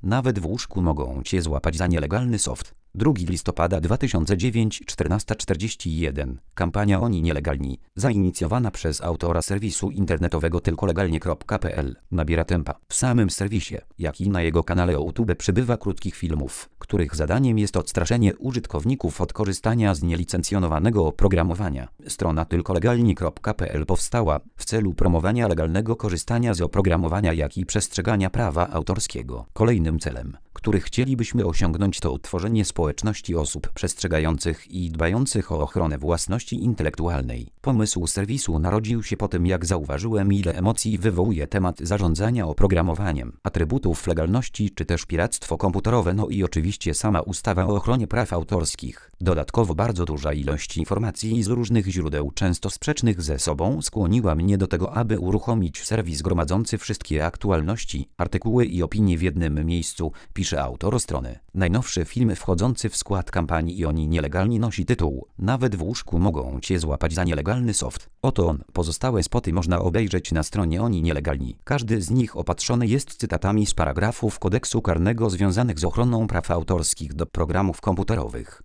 Nawet w łóżku mogą cię złapać za nielegalny soft. 2 listopada 2009 14:41. Kampania Oni Nielegalni, zainicjowana przez autora serwisu internetowego tylkolegalnie.pl, nabiera tempa. W samym serwisie, jak i na jego kanale YouTube przybywa krótkich filmów, których zadaniem jest odstraszenie użytkowników od korzystania z nielicencjonowanego oprogramowania. Strona tylkolegalnie.pl powstała w celu promowania legalnego korzystania z oprogramowania, jak i przestrzegania prawa autorskiego. Kolejnym celem, który chcielibyśmy osiągnąć, to utworzenie społeczności osób przestrzegających i dbających o ochronę własności intelektualnej. Pomysł serwisu narodził się po tym, jak zauważyłem, ile emocji wywołuje temat zarządzania oprogramowaniem, atrybutów legalności czy też piractwo komputerowe, no i oczywiście sama ustawa o ochronie praw autorskich. Dodatkowo bardzo duża ilość informacji z różnych źródeł, często sprzecznych ze sobą, skłoniła mnie do tego, aby uruchomić serwis gromadzący wszystkie aktualności, artykuły i opinie w jednym miejscu, pisze autor strony. Najnowszy film wchodzący w skład kampanii Oni Nielegalni nosi tytuł „Nawet w łóżku mogą cię złapać za nielegalny soft”. Oto on. Pozostałe spoty można obejrzeć na stronie Oni Nielegalni. Każdy z nich opatrzony jest cytatami z paragrafów kodeksu karnego związanych z ochroną praw autorskich do programów komputerowych.